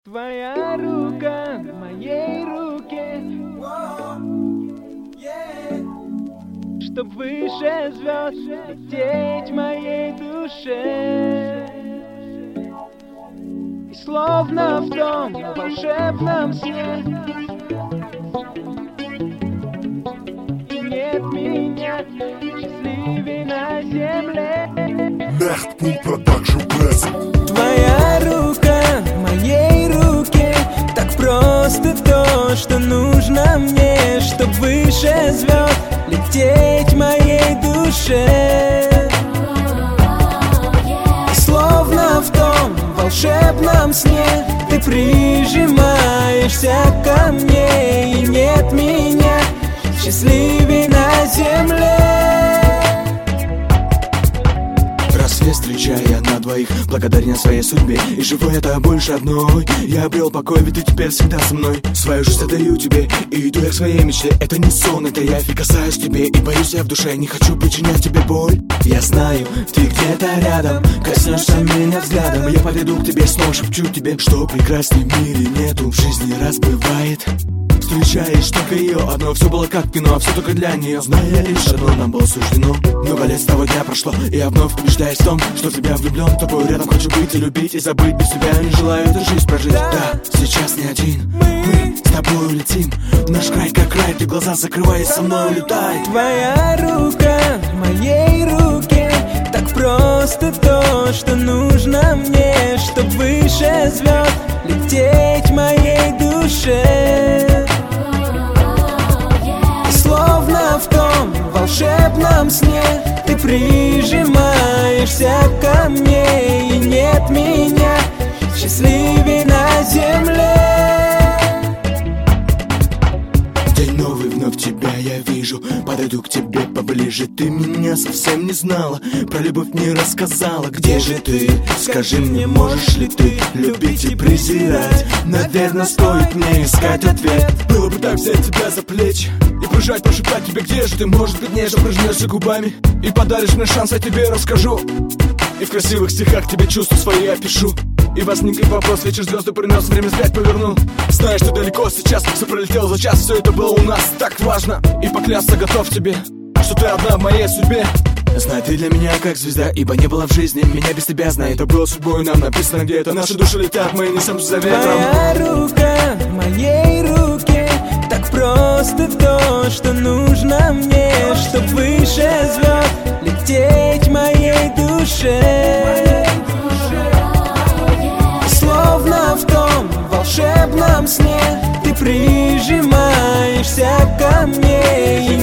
Твоя рука в моей руке, чтоб выше звезд лететь в моей душе. И словно в том волшебном сне нет меня счастливей на земле. Nachtpool Production Press. Твоя рука в моей руке, так просто то, что нужно мне, чтоб выше звезд лететь в моей душе. И словно в том волшебном сне ты прижимаешься ко мне, и нет меня счастливей на земле. Рассвет встречая на двоих, благодарен своей судьбе. И живу я больше одной. Я обрел покой, ведь ты теперь всегда со мной. Свою жизнь отдаю тебе, и иду я к своей мечте. Это не сон, это я прикасаюсь к тебе. И боюсь я в душе, не хочу причинять тебе боль. Я знаю, ты где-то рядом, коснешься меня взглядом, и я подойду к тебе, снова шепчу тебе, что прекрасней в мире нету, в жизни раз бывает. Встречаешь только ее одно, все было как кино, а все только для нее. Зная лишь одно, нам было суждено. Много лет с того дня прошло, и я вновь убеждаюсь в том, что в тебя влюблен, тобой рядом хочу быть и любить, и забыть без тебя не желаю эту жизнь прожить. Да, сейчас не один, мы с тобой улетим в наш край, как рай, ты глаза закрывай и со мной улетай. Твоя рука в моей руке, так просто то, что нужно мне, чтоб выше звезд лететь в моей душе. Словно в том волшебном сне ты прижимаешься ко мне, и нет меня счастливей на земле. День новый, вновь тебя я вижу, подойду к тебе поближе. Ты меня совсем не знала, про любовь не рассказала. Где же ты? Скажи мне, можешь ли ты любить и презирать? Наверное, стоит мне искать ответ. Было бы так взять тебя за плечи и прижать, прошептать тебе, где же ты? Может быть, нежно прижмешься губами и подаришь мне шанс, я тебе расскажу. И в красивых стихах тебе чувства свои опишу. И возникнет вопрос, вечер звезды принес, время вспять повернул. Знаешь, ты далеко сейчас, все пролетело за час, все это было у нас так важно. И поклясться готов тебе, что ты одна в моей судьбе. Знай, ты для меня как звезда, ибо не было в жизни меня без тебя. Знай, это было судьбой нам написано где-то. Наши души летят, мы несем за ветром. Твоя рука в моей руке, так просто то, что нужно мне, чтоб выше звезд лететь в моей душе. Словно в том волшебном сне ты прижимаешься ко мне, и